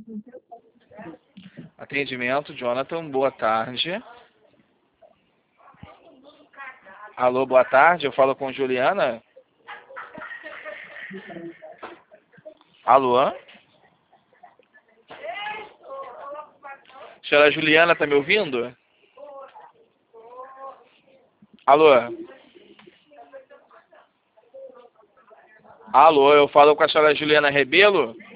Atendimento, Jonathan, boa tarde. Alô, boa tarde, eu falo com Juliana. Alô? Senhora Juliana, tá me ouvindo? Alô? Alô, eu falo com a senhora Juliana Rebelo?